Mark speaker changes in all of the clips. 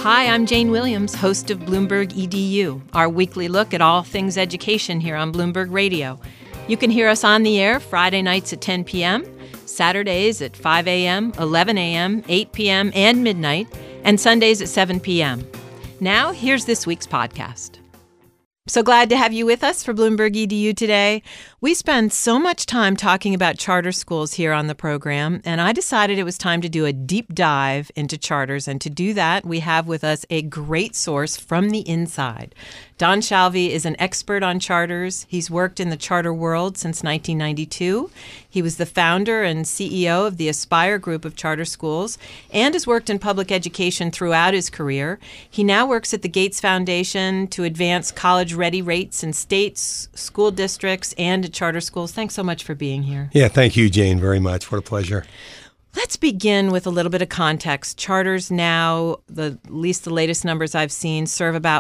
Speaker 1: Hi, I'm Jane Williams, host of Bloomberg EDU, our weekly look at all things education here on Bloomberg Radio. You can hear us on the air Friday nights at 10 p.m., Saturdays at 5 a.m., 11 a.m., 8 p.m., and midnight, and Sundays at 7 p.m. Now, here's this week's podcast. So glad to have you with us for Bloomberg EDU today. We spend so much time talking about charter schools here on the program, and I decided it was time to do a deep dive into charters. And to do that, we have with us a great source from the inside. Don Shalvey is an expert on charters. He's worked in the charter world since 1992. He was the founder and CEO of the Aspire Group of charter schools and has worked in public education throughout his career. He now works at the Gates Foundation to advance college-ready rates in states, school districts, and at charter schools. Thanks so much for being here.
Speaker 2: Yeah, thank you, Jane, very much. What a pleasure.
Speaker 1: Let's begin with a little bit of context. Charters now, at least the latest numbers I've seen, serve about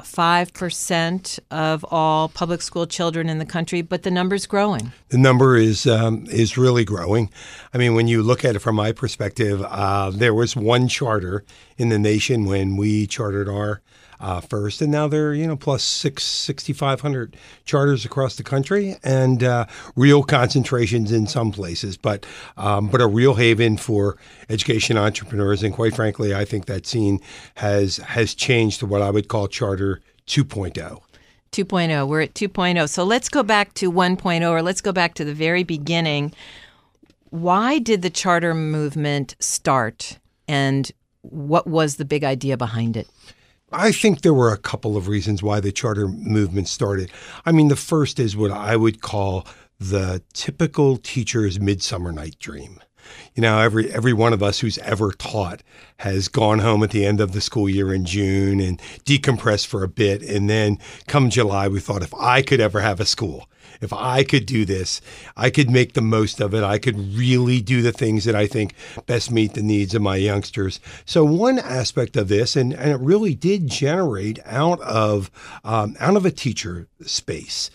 Speaker 1: 5% of all public school children in the country, but the number's growing.
Speaker 2: The number is really growing. I mean, when you look at it from my perspective, there was one charter in the nation when we chartered our first, and now there are, plus 6,500 charters across the country, and real concentrations in some places, but a real haven for education entrepreneurs. And quite frankly, I think that scene has changed to what I would call Charter 2.0.
Speaker 1: 2.0. We're at 2.0. So let's go back to 1.0, or let's go back to the very beginning. Why did the charter movement start, and what was the big idea behind it?
Speaker 2: I think there were a couple of reasons why the charter movement started. I mean, the first is what I would call the typical teacher's midsummer night dream. Every one of us who's ever taught has gone home at the end of the school year in June and decompressed for a bit. And then come July, we thought, if I could ever have a school, if I could do this, I could make the most of it. I could really do the things that I think best meet the needs of my youngsters. So one aspect of this, and it really did generate out of a teacher space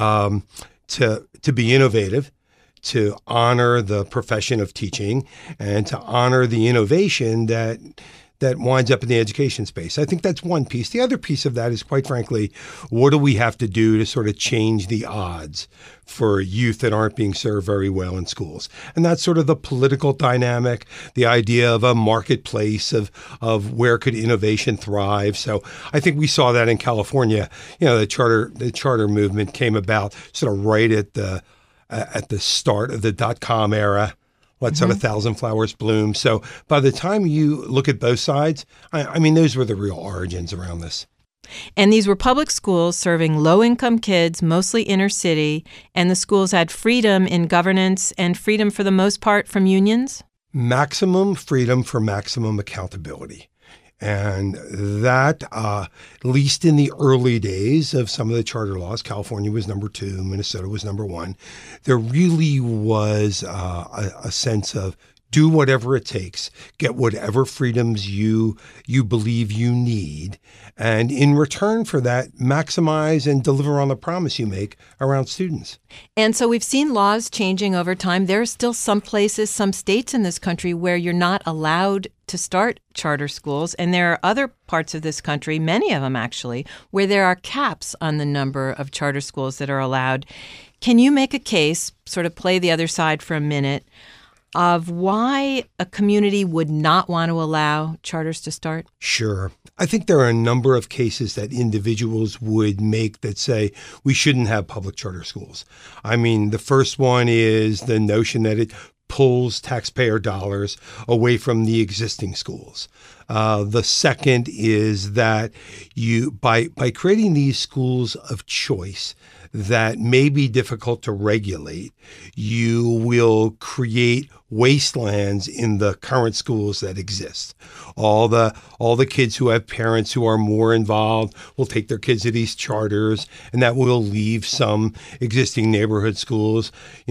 Speaker 2: to be innovative, to honor the profession of teaching, and to honor the innovation that winds up in the education space. I think that's one piece. The other piece of that is, quite frankly, what do we have to do to sort of change the odds for youth that aren't being served very well in schools? And that's sort of the political dynamic, the idea of a marketplace of where could innovation thrive. So I think we saw that in California. The charter movement came about sort of right at the start of the .com era. Let sort of thousand flowers bloom. So by the time you look at both sides, I mean, those were the real origins around this.
Speaker 1: And these were public schools serving low-income kids, mostly inner city, and the schools had freedom in governance and freedom for the most part from unions?
Speaker 2: Maximum freedom for maximum accountability. And that, at least in the early days of some of the charter laws, California was number 2, Minnesota was number 1, there really was a sense of do whatever it takes, get whatever freedoms you believe you need, and in return for that, maximize and deliver on the promise you make around students.
Speaker 1: And so we've seen laws changing over time. There are still some places, some states in this country where you're not allowed to start charter schools. And there are other parts of this country, many of them actually, where there are caps on the number of charter schools that are allowed. Can you make a case, sort of play the other side for a minute, of why a community would not want to allow charters to start?
Speaker 2: Sure. I think there are a number of cases that individuals would make that say we shouldn't have public charter schools. I mean, the first one is the notion that it pulls taxpayer dollars away from the existing schools. The second is that you, by creating these schools of choice that may be difficult to regulate, you will create wastelands in the current schools that exist. All the kids who have parents who are more involved will take their kids to these charters, and that will leave some existing neighborhood schools,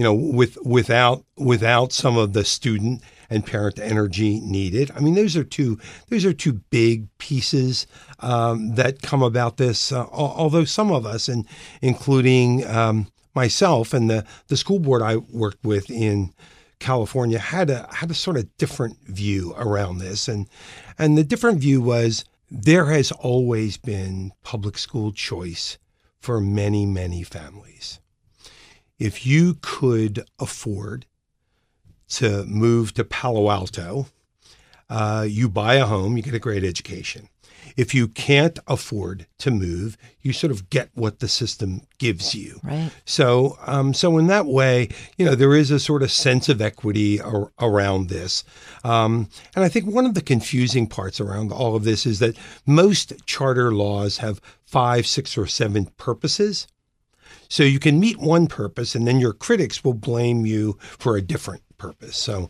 Speaker 2: without some of the student and parent energy needed. I mean, those are two big pieces that come about this. Although some of us, and including myself and the school board I worked with in California, had a sort of different view around this, and the different view was there has always been public school choice for many, many families. If you could afford to move to Palo Alto, you buy a home, you get a great education. If you can't afford to move, you sort of get what the system gives you.
Speaker 1: Right.
Speaker 2: So in that way, there is a sort of sense of equity around this. And I think one of the confusing parts around all of this is that most charter laws have 5, 6, or 7 purposes. So you can meet one purpose, and then your critics will blame you for a different purpose. So,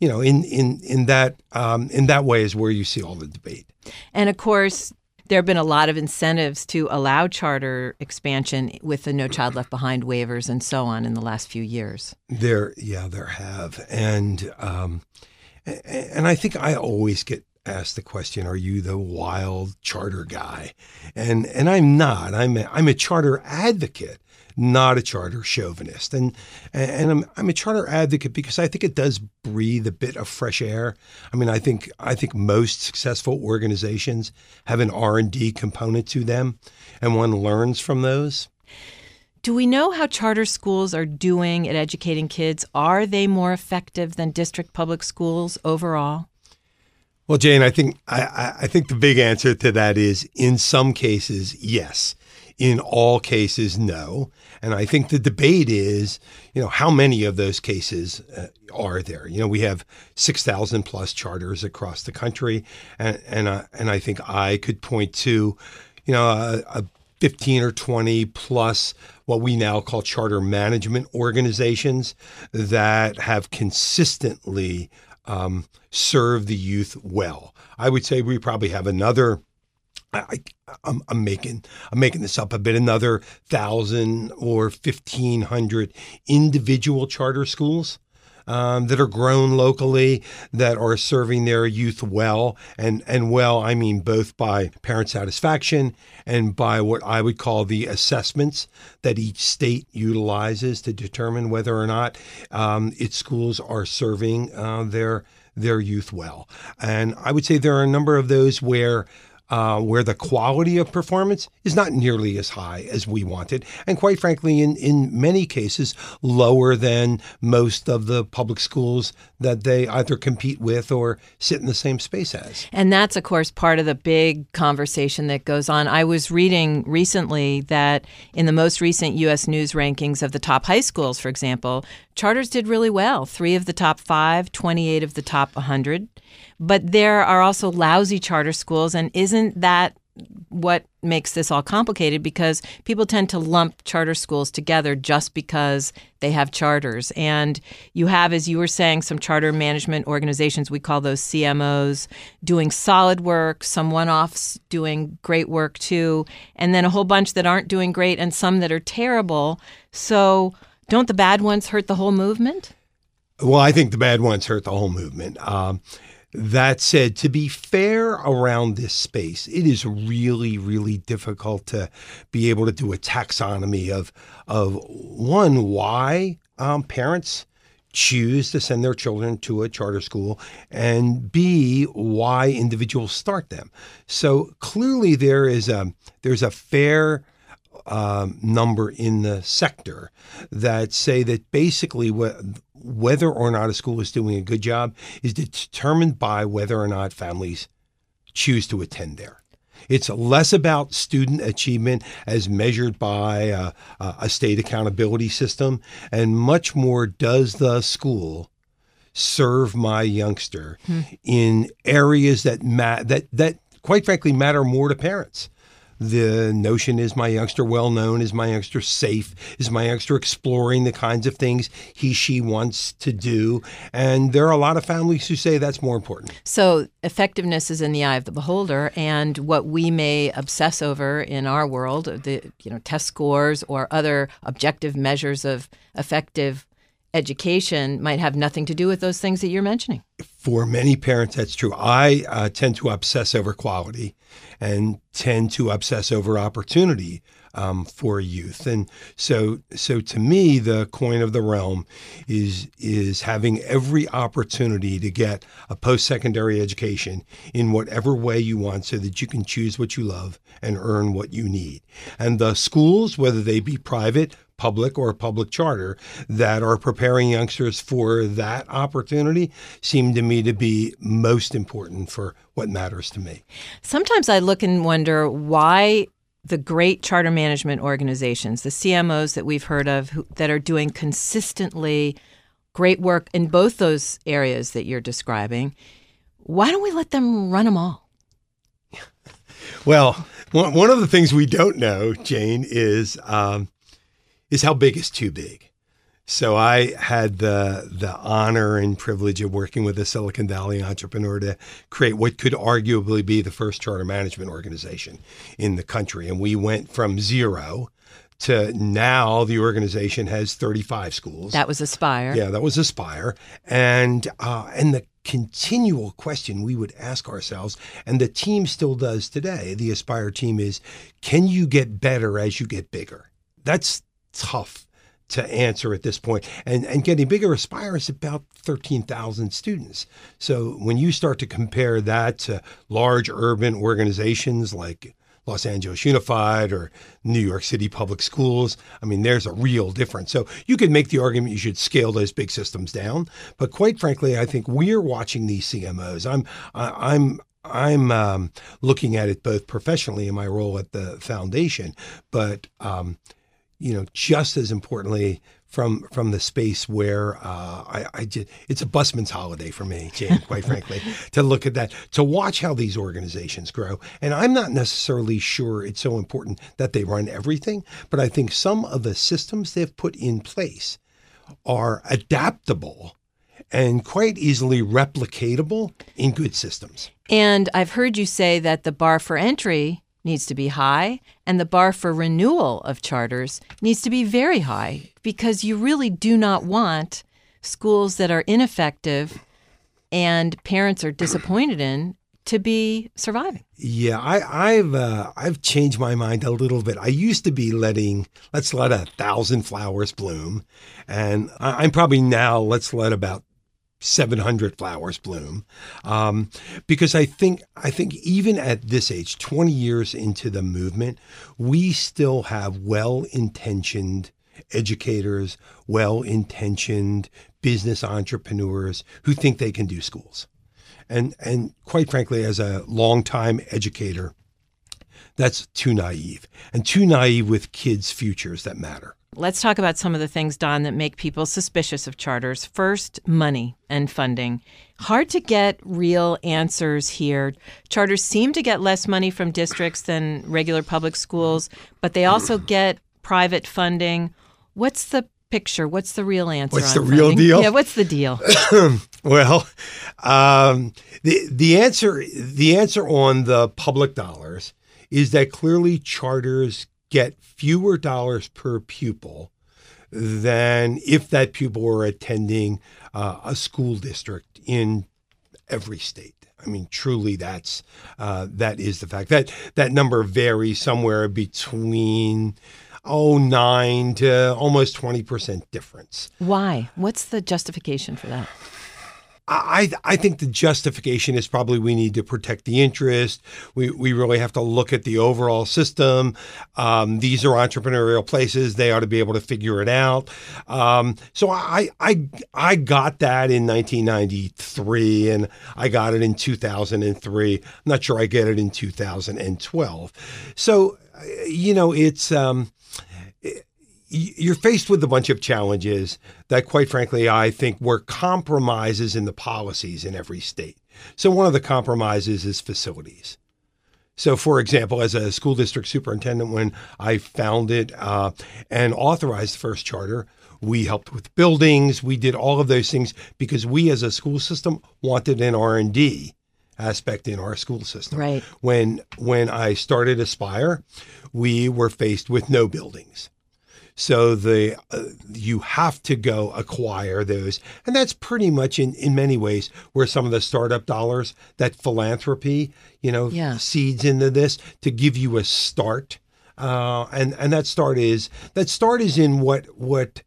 Speaker 2: in that way is where you see all the debate.
Speaker 1: And of course, there have been a lot of incentives to allow charter expansion with the No Child Left Behind waivers and so on in the last few years.
Speaker 2: There have, and I think I always get asked the question, "Are you the wild charter guy?" And I'm not. I'm a charter advocate, not a charter chauvinist. And I'm a charter advocate because I think it does breathe a bit of fresh air. I mean, I think most successful organizations have an R&D component to them, and one learns from those.
Speaker 1: Do we know how charter schools are doing at educating kids? Are they more effective than district public schools overall?
Speaker 2: Well, Jane, I think the big answer to that is in some cases, yes. In all cases, no. And I think the debate is, how many of those cases are there? We have 6,000 plus charters across the country, and I think I could point to, a 15 or 20 plus what we now call charter management organizations that have consistently served the youth well. I would say we probably have another. I'm making this up a bit. Another 1,000 or 1,500 individual charter schools that are grown locally, that are serving their youth well, and well, I mean both by parent satisfaction and by what I would call the assessments that each state utilizes to determine whether or not its schools are serving their youth well. And I would say there are a number of those where the quality of performance is not nearly as high as we wanted, and quite frankly, in many cases, lower than most of the public schools that they either compete with or sit in the same space as.
Speaker 1: And that's, of course, part of the big conversation that goes on. I was reading recently that in the most recent U.S. News rankings of the top high schools, for example, charters did really well. 3 of the top 5, 28 of the top 100. But there are also lousy charter schools, and isn't that what makes this all complicated? Because people tend to lump charter schools together just because they have charters. And you have, as you were saying, some charter management organizations, we call those CMOs, doing solid work, some one-offs doing great work too, and then a whole bunch that aren't doing great and some that are terrible. So don't the bad ones hurt the whole movement?
Speaker 2: Well, I think the bad ones hurt the whole movement. That said, to be fair around this space, it is really, really difficult to be able to do a taxonomy of one, why parents choose to send their children to a charter school, and B, why individuals start them. So clearly there's a fair number in the sector that say that basically whether or not a school is doing a good job is determined by whether or not families choose to attend there. It's less about student achievement as measured by a state accountability system, and much more, does the school serve my youngster in areas that quite frankly matter more to parents. The notion, is my youngster well known? Is my youngster safe? Is my youngster exploring the kinds of things she wants to do? And there are a lot of families who say that's more important.
Speaker 1: So effectiveness is in the eye of the beholder, and what we may obsess over in our world, the test scores or other objective measures of effective education, might have nothing to do with those things that you're mentioning.
Speaker 2: For many parents, that's true. I tend to obsess over quality and tend to obsess over opportunity for youth. And so to me, the coin of the realm is having every opportunity to get a post-secondary education in whatever way you want so that you can choose what you love and earn what you need. And the schools, whether they be private, public, or public charter, that are preparing youngsters for that opportunity seem to me to be most important for what matters to me.
Speaker 1: Sometimes I look and wonder why the great charter management organizations, the CMOs that we've heard of that are doing consistently great work in both those areas that you're describing, why don't we let them run them all?
Speaker 2: Well, one of the things we don't know, Jane, is how big is too big. So I had the honor and privilege of working with a Silicon Valley entrepreneur to create what could arguably be the first charter management organization in the country. And we went from 0 to now the organization has 35 schools.
Speaker 1: That was Aspire.
Speaker 2: Yeah, that was Aspire. And the continual question we would ask ourselves, and the team still does today, the Aspire team, is, can you get better as you get bigger? That's tough to answer at this point. And getting bigger, Aspire is about 13,000 students. So when you start to compare that to large urban organizations like Los Angeles Unified or New York City Public Schools, I mean, there's a real difference. So you could make the argument you should scale those big systems down. But quite frankly, I think we're watching these CMOs. I'm looking at it both professionally in my role at the foundation, but just as importantly, from the space where it's a busman's holiday for me, Jane, quite frankly, to look at that, to watch how these organizations grow. And I'm not necessarily sure it's so important that they run everything, but I think some of the systems they've put in place are adaptable and quite easily replicatable in good systems.
Speaker 1: And I've heard you say that the bar for entry needs to be high, and the bar for renewal of charters needs to be very high, because you really do not want schools that are ineffective and parents are disappointed in to be surviving.
Speaker 2: Yeah, I've changed my mind a little bit. I used to be let's let 1,000 flowers bloom, and I'm probably now let's let about 700 flowers bloom, because I think even at this age, 20 years into the movement, we still have well-intentioned educators, well-intentioned business entrepreneurs who think they can do schools. And quite frankly, as a longtime educator, that's too naive, and too naive with kids' futures that matter.
Speaker 1: Let's talk about some of the things, Don, that make people suspicious of charters. First, money and funding. Hard to get real answers here. Charters seem to get less money from districts than regular public schools, but they also get private funding. What's the picture? What's the real answer?
Speaker 2: What's the
Speaker 1: funding?
Speaker 2: real deal?
Speaker 1: Yeah, what's the deal?
Speaker 2: Well, the answer on the public dollars is that clearly charters get fewer dollars per pupil than if that pupil were attending a school district in every state. I mean, truly, that is the fact. That number varies somewhere between 9 to almost 20% difference.
Speaker 1: Why? What's the justification for that?
Speaker 2: I think the justification is probably we need to protect the interest. We really have to look at the overall system. These are entrepreneurial places. They ought to be able to figure it out. So I got that in 1993, and I got it in 2003. I'm not sure I get it in 2012. So, it's you're faced with a bunch of challenges that, quite frankly, I think were compromises in the policies in every state. So one of the compromises is facilities. So, for example, as a school district superintendent, when I founded and authorized the first charter, we helped with buildings. We did all of those things because we, as a school system, wanted an R&D aspect in our school system.
Speaker 1: Right.
Speaker 2: When I started Aspire, we were faced with no buildings. So you have to go acquire those. And that's pretty much in many ways where some of the startup dollars, that philanthropy, seeds into this to give you a start And that start is in what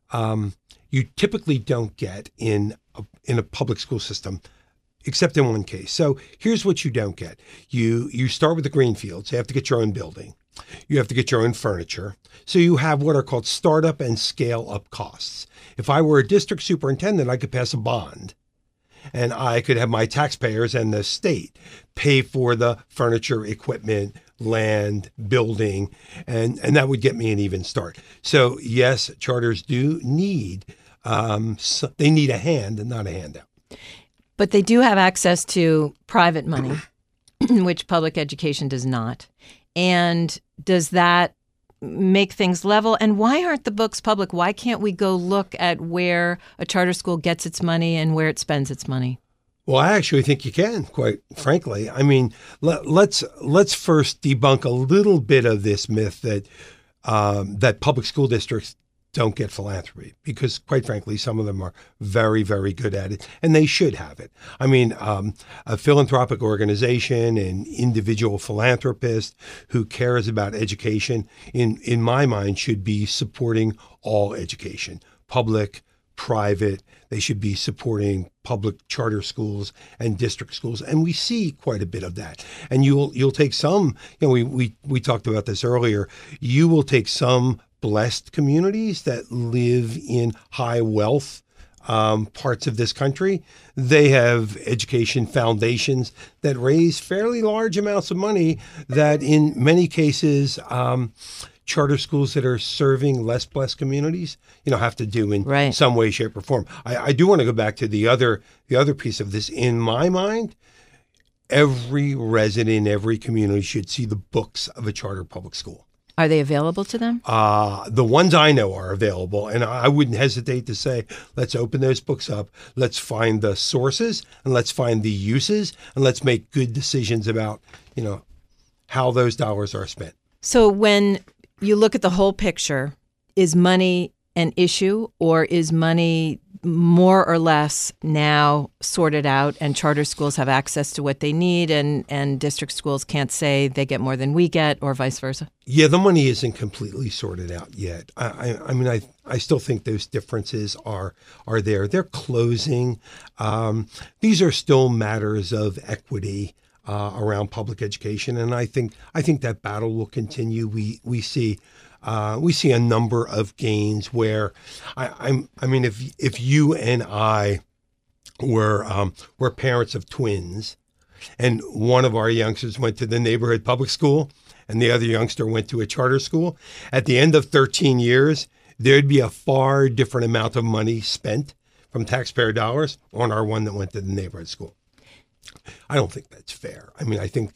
Speaker 2: you typically don't get in a public school system, except in one case. So here's what you don't get. You start with the green fields. You have to get your own building. You have to get your own furniture. So you have what are called startup and scale up costs. If I were a district superintendent, I could pass a bond and I could have my taxpayers and the state pay for the furniture, equipment, land, building, and that would get me an even start. So yes, charters do need, they need a hand and not a handout.
Speaker 1: But they do have access to private money, which public education does not. And does that make things level? And why aren't the books public? Why can't we go look at where a charter school gets its money and where it spends its money?
Speaker 2: Well, I actually think you can, quite frankly. I mean, let's first debunk a little bit of this myth that that public school districts don't get philanthropy, because quite frankly, some of them are very, very good at it, and they should have it. I mean, a philanthropic organization, an individual philanthropist who cares about education, in my mind, should be supporting all education, public, private. They should be supporting public charter schools and district schools, and we see quite a bit of that. And you'll take some. You know, we talked about this earlier. You will take some blessed communities that live in high wealth parts of this country. They have education foundations that raise fairly large amounts of money that in many cases charter schools that are serving less blessed communities, have to do in some way, shape, or form. I do want to go back to the other piece of this. In my mind, every resident in every community should see the books of a charter public school.
Speaker 1: Are they available to them?
Speaker 2: The ones I know are available, and I wouldn't hesitate to say, let's open those books up, let's find the sources, and let's find the uses, and let's make good decisions about, how those dollars are spent.
Speaker 1: So when you look at the whole picture, is money an issue, or is money more or less now sorted out and charter schools have access to what they need and district schools can't say they get more than we get, or vice versa?
Speaker 2: Yeah, the money isn't completely sorted out yet. I mean, I still think those differences are there. They're closing. These are still matters of equity around public education, and I think that battle will continue. We see a number of gains where I mean, if you and I were parents of twins, and one of our youngsters went to the neighborhood public school, and the other youngster went to a charter school, at the end of 13 years, there'd be a far different amount of money spent from taxpayer dollars on our one that went to the neighborhood school. I don't think that's fair. I mean, I think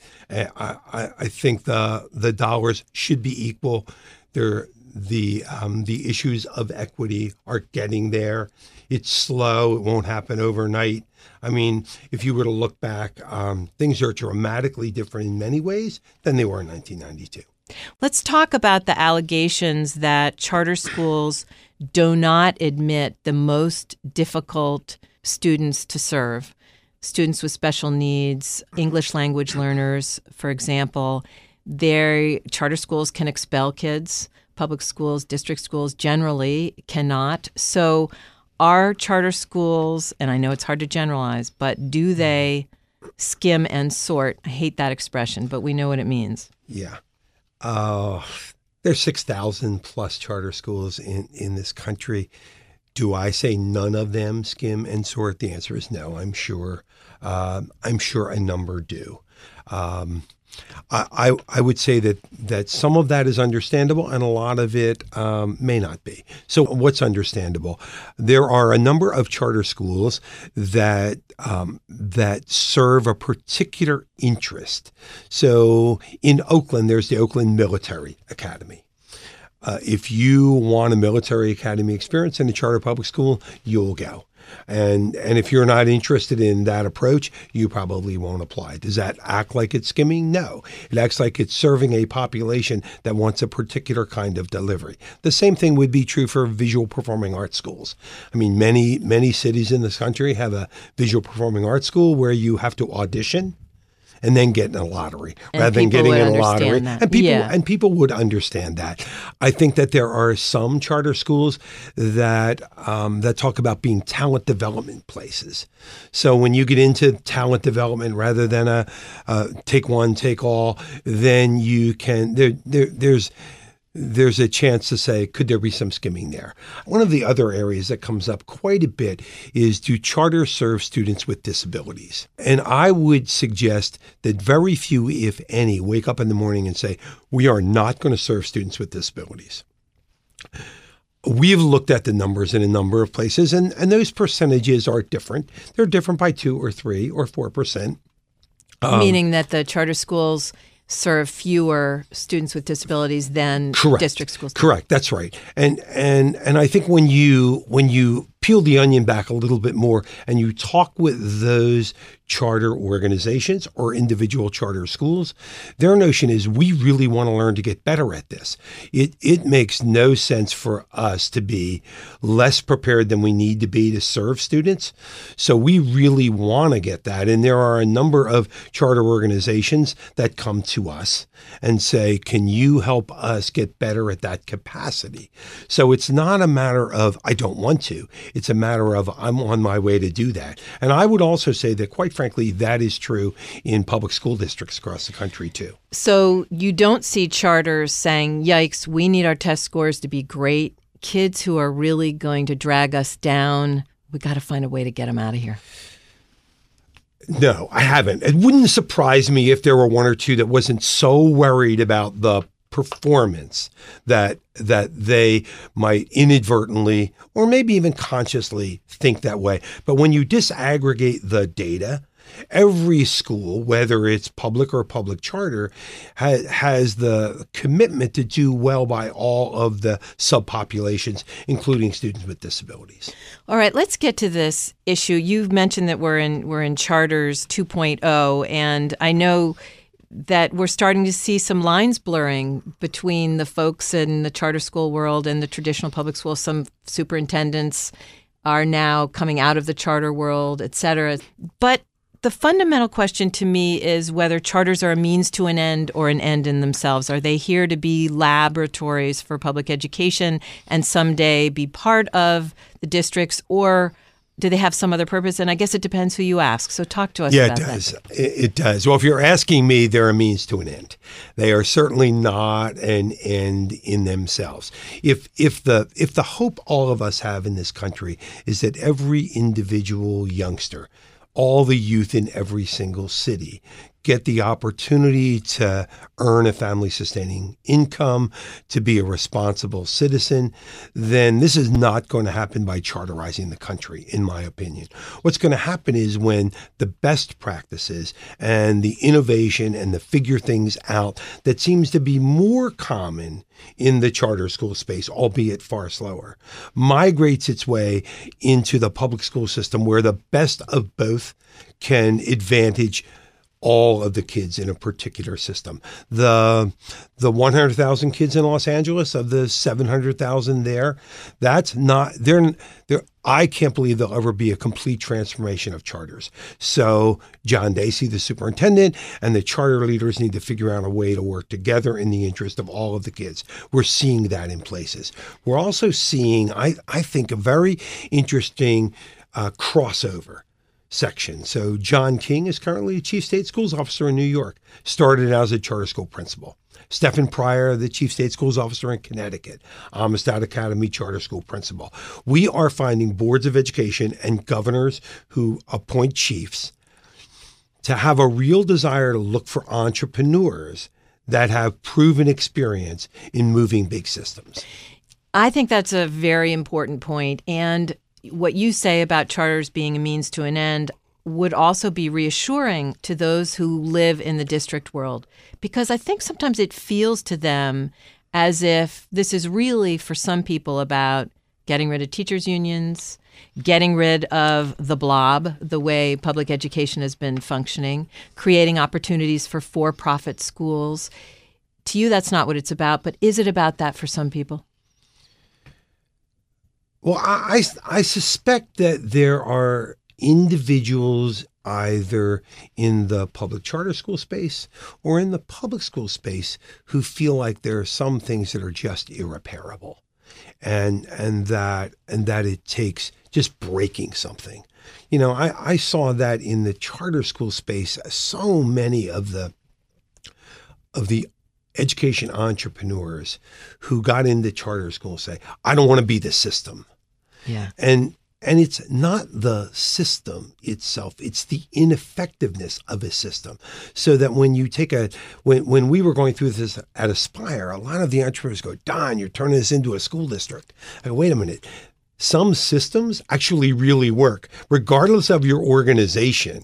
Speaker 2: the dollars should be equal. The issues of equity are getting there. It's slow. It won't happen overnight. I mean, if you were to look back, things are dramatically different in many ways than they were in 1992.
Speaker 1: Let's talk about the allegations that charter schools do not admit the most difficult students to serve. Students with special needs, English language learners, for example. Their charter schools can expel kids. Public schools, district schools generally cannot. So are charter schools, and I know it's hard to generalize, but do they skim and sort? I hate that expression, but we know what it means.
Speaker 2: Yeah. There's 6,000 plus charter schools in this country. Do I say none of them skim and sort? The answer is no. I'm sure a number do. I would say that some of that is understandable and a lot of it may not be. So what's understandable? There are a number of charter schools that serve a particular interest. So in Oakland, there's the Oakland Military Academy. If you want a military academy experience in a charter public school, you'll go. And if you're not interested in that approach, you probably won't apply. Does that act like it's skimming? No. It acts like it's serving a population that wants a particular kind of delivery. The same thing would be true for visual performing arts schools. I mean, many cities in this country have a visual performing arts school where you have to audition and then get in a lottery
Speaker 1: And
Speaker 2: rather than
Speaker 1: people
Speaker 2: getting
Speaker 1: would
Speaker 2: in a
Speaker 1: understand
Speaker 2: lottery.
Speaker 1: that.
Speaker 2: And people would understand that. I think that there are some charter schools that that talk about being talent development places. So when you get into talent development rather than a take one, take all, then you can there's a chance to say, could there be some skimming there? One of the other areas that comes up quite a bit is, do charters serve students with disabilities? And I would suggest that very few, if any, wake up in the morning and say, we are not going to serve students with disabilities. We've looked at the numbers in a number of places, and those percentages are different. They're different by 2 or 3 or 4%.
Speaker 1: Meaning that the charter schools serve fewer students with disabilities than district schools.
Speaker 2: Correct. That's right. And I think when you peel the onion back a little bit more and you talk with those charter organizations or individual charter schools, their notion is, we really want to learn to get better at this. It makes no sense for us to be less prepared than we need to be to serve students. So we really want to get that. And there are a number of charter organizations that come to us and say, can you help us get better at that capacity? So it's not a matter of, I don't want to. It's a matter of, I'm on my way to do that. And I would also say that, quite frankly, that is true in public school districts across the country, too.
Speaker 1: So you don't see charters saying, yikes, we need our test scores to be great. Kids who are really going to drag us down, we got to find a way to get them out of here.
Speaker 2: No, I haven't. It wouldn't surprise me if there were one or two that wasn't so worried about the performance that they might inadvertently or maybe even consciously think that way. But when you disaggregate the data, every school, whether it's public or public charter, has the commitment to do well by all of the subpopulations, including students with disabilities.
Speaker 1: All right, let's get to this issue. You've mentioned that we're in Charters 2.0, and I know that we're starting to see some lines blurring between the folks in the charter school world and the traditional public school. Some superintendents are now coming out of the charter world, et cetera. But the fundamental question to me is whether charters are a means to an end or an end in themselves. Are they here to be laboratories for public education and someday be part of the districts, or do they have some other purpose? And I guess it depends who you ask. So talk to us about that. Yeah, it does.
Speaker 2: It does. Well, if you're asking me, they're a means to an end. They are certainly not an end in themselves. If the hope all of us have in this country is that every individual youngster, all the youth in every single city, get the opportunity to earn a family-sustaining income, to be a responsible citizen, then this is not going to happen by charterizing the country, in my opinion. What's going to happen is when the best practices and the innovation and the figure things out that seems to be more common in the charter school space, albeit far slower, migrates its way into the public school system, where the best of both can advantage all of the kids in a particular system. The 100,000 kids in Los Angeles, of the 700,000 there, that's not, I can't believe there'll ever be a complete transformation of charters. So John Dacey, the superintendent, and the charter leaders need to figure out a way to work together in the interest of all of the kids. We're seeing that in places. We're also seeing, I think, a very interesting crossover section. So John King is currently a chief state schools officer in New York, started out as a charter school principal. Stephen Pryor, the chief state schools officer in Connecticut, Amistad Academy charter school principal. We are finding boards of education and governors who appoint chiefs to have a real desire to look for entrepreneurs that have proven experience in moving big systems.
Speaker 1: I think that's a very important point. And what you say about charters being a means to an end would also be reassuring to those who live in the district world, because I think sometimes it feels to them as if this is really, for some people, about getting rid of teachers' unions, getting rid of the blob, the way public education has been functioning, creating opportunities for for-profit schools. To you, that's not what it's about, but is it about that for some people?
Speaker 2: Well, I suspect that there are individuals either in the public charter school space or in the public school space who feel like there are some things that are just irreparable, and that it takes just breaking something. I saw that in the charter school space. So many of the education entrepreneurs who got into charter school say, I don't want to be the system.
Speaker 1: Yeah.
Speaker 2: And it's not the system itself, it's the ineffectiveness of a system. So that when you take when we were going through this at Aspire, a lot of the entrepreneurs go, Don, you're turning this into a school district. I go, wait a minute. Some systems actually really work. Regardless of your organization,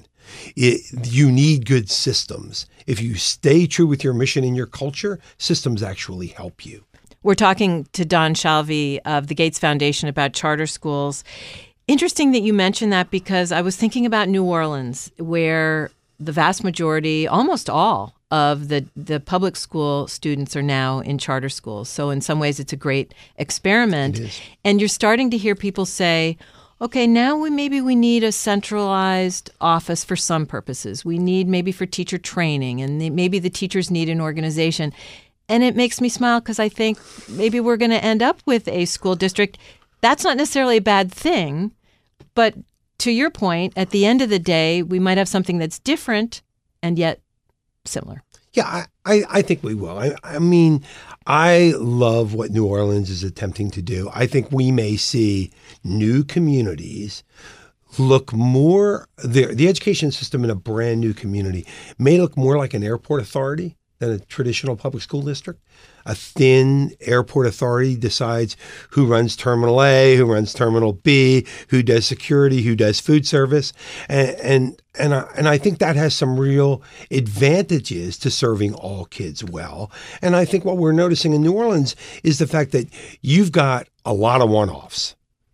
Speaker 2: you need good systems. If you stay true with your mission and your culture, systems actually help you.
Speaker 1: We're talking to Don Shalvey of the Gates Foundation about charter schools. Interesting that you mentioned that, because I was thinking about New Orleans, where the vast majority, almost all, of the public school students are now in charter schools. So in some ways, it's a great experiment.
Speaker 2: It is.
Speaker 1: And you're starting to hear people say, okay, now maybe we need a centralized office for some purposes. We need maybe for teacher training, and maybe the teachers need an organization. And it makes me smile, because I think maybe we're going to end up with a school district. That's not necessarily a bad thing, but to your point, at the end of the day, we might have something that's different and yet similar.
Speaker 2: Yeah, I think we will. I mean, I love what New Orleans is attempting to do. I think we may see new communities look more, the education system in a brand new community may look more like an airport authority than a traditional public school district. A thin airport authority decides who runs Terminal A, who runs Terminal B, who does security, who does food service. And I think that has some real advantages to serving all kids well. And I think what we're noticing in New Orleans is the fact that you've got a lot of one-offs.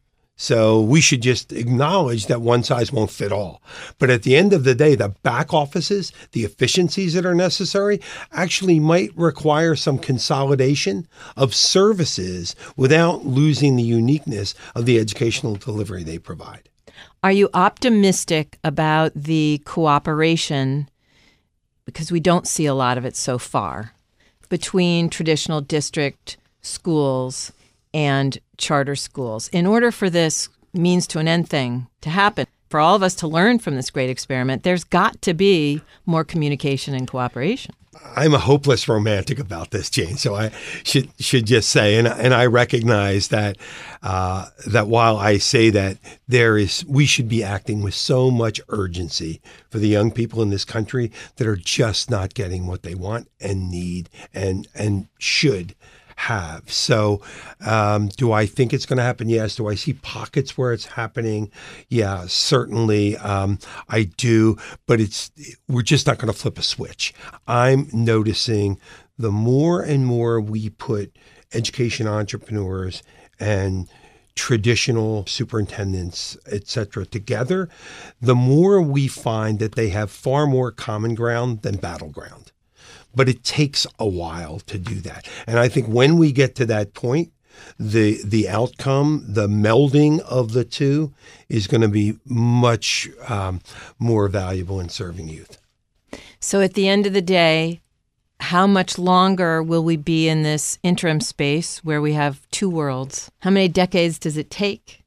Speaker 2: So we should just acknowledge that one size won't fit all. But at the end of the day, the back offices, the efficiencies that are necessary, actually might require some consolidation of services without losing the uniqueness of the educational delivery they provide.
Speaker 1: Are you optimistic about the cooperation, because we don't see a lot of it so far, between traditional district schools and charter schools, in order for this means to an end thing to happen, for all of us to learn from this great experiment? There's got to be more communication and cooperation.
Speaker 2: I'm a hopeless romantic about this, Jane. So I should just say, and I recognize that that while I say that we should be acting with so much urgency for the young people in this country that are just not getting what they want and need and should have. So do I think it's going to happen? Yes. Do I see pockets where it's happening? Yeah, certainly I do. But we're just not going to flip a switch. I'm noticing the more and more we put education entrepreneurs and traditional superintendents, et cetera, together, the more we find that they have far more common ground than battleground. But it takes a while to do that. And I think when we get to that point, the outcome, the melding of the two is going to be much more valuable in serving youth.
Speaker 1: So at the end of the day, how much longer will we be in this interim space where we have two worlds? How many decades does it take?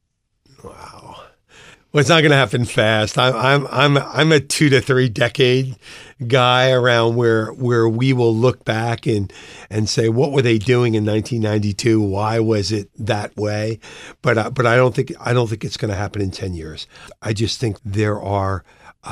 Speaker 2: Wow. Well, it's not going to happen fast. I'm a 2 to 3 decade guy around where we will look back and say, what were they doing in 1992? Why was it that way? But I don't think it's going to happen in 10 years. I just think there are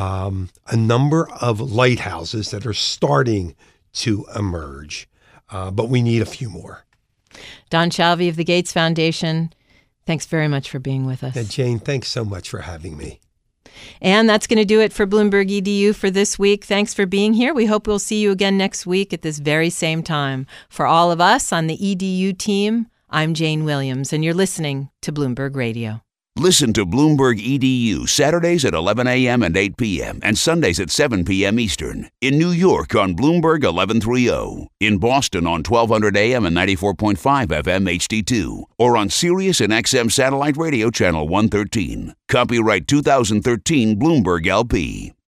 Speaker 2: a number of lighthouses that are starting to emerge, but we need a few more.
Speaker 1: Don Shalvey of the Gates Foundation, thanks very much for being with us.
Speaker 2: And Jane, thanks so much for having me.
Speaker 1: And that's going to do it for Bloomberg EDU for this week. Thanks for being here. We hope we'll see you again next week at this very same time. For all of us on the EDU team, I'm Jane Williams, and you're listening to Bloomberg Radio.
Speaker 3: Listen to Bloomberg EDU Saturdays at 11 a.m. and 8 p.m. and Sundays at 7 p.m. Eastern. In New York on Bloomberg 1130. In Boston on 1200 a.m. and 94.5 FM HD2. Or on Sirius and XM Satellite Radio Channel 113. Copyright 2013 Bloomberg LP.